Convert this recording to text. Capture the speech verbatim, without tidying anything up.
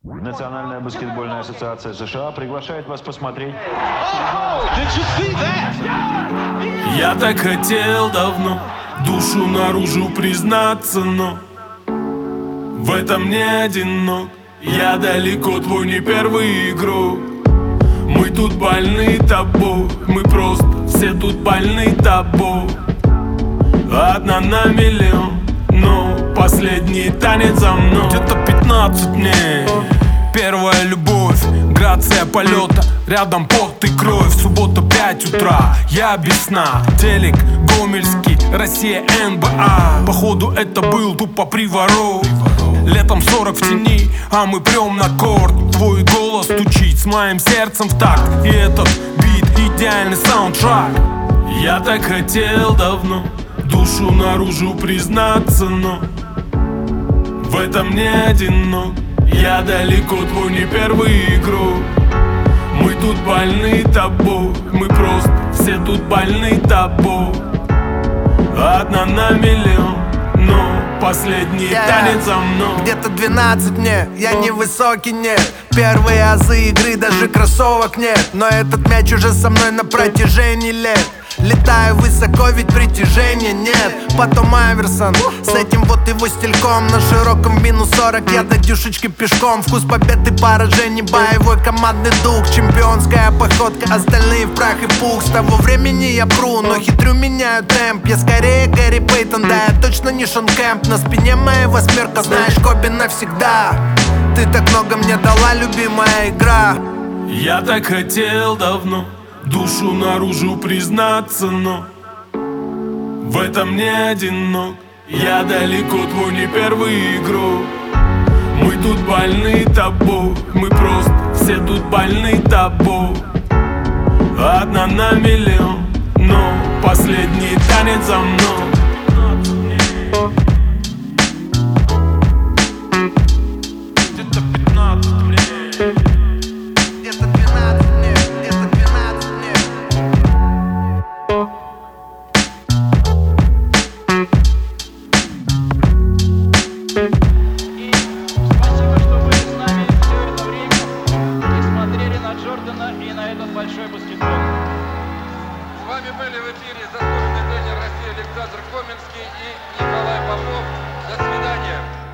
Национальная баскетбольная ассоциация США приглашает вас посмотреть. Я так хотел давно душу наружу признаться, но в этом не одинок. Я далеко, твой не первый игрок. Мы тут больны тобой, мы просто все тут больны тобой. Одна на миллион, но последний танец за мной. Где-то пятнадцать дней, первая любовь, грация полета, рядом пот и кровь. Суббота пять утра, я без сна, телек Гомельский, Россия эн бэ а. Походу это был тупо приворот. Летом сорок в тени, а мы прем на корт. Твой голос стучит с моим сердцем в такт. И этот бит идеальный саундтрак. Я так хотел давно душу наружу признаться, но в этом не одинок. Я далеко, твой не первый игрок. Мы тут больны тобой, мы просто все тут больны тобой. Одна на миллион, но последний yeah. танец за мной. Где-то двенадцать мне, я не высокий, нет. Первые азы игры, даже кроссовок нет. Но этот мяч уже со мной на протяжении лет. Летаю высоко, ведь притяжения нет. Потом Айверсон, с этим вот его стильком. На широком минус сорок, я до дюшечки пешком. Вкус побед и поражений, боевой командный дух. Чемпионская походка, остальные в прах и пух. С того времени я пру, но хитрю меняю темп. Я скорее Гэри Пейтон, да я точно не Шон Кэмп. На спине моя восьмерка, знаешь, Коби навсегда. Ты так много мне дала, любимая игра. Я так хотел давно душу наружу признаться, но в этом не одинок. Я далеко, твой не первый игрок. Мы тут больны тобой, мы просто все тут больны тобой. Одна на миллион, но последний танец за мной. Где-то пятнадцать мне. Где-то двенадцать мне, где-то двенадцать мне. И спасибо, что были с нами все это время и смотрели на Джордана и на этот большой баскетбол. С вами были в эфире заслуженный тренер России Александр Коминский и Николай Попов. До свидания.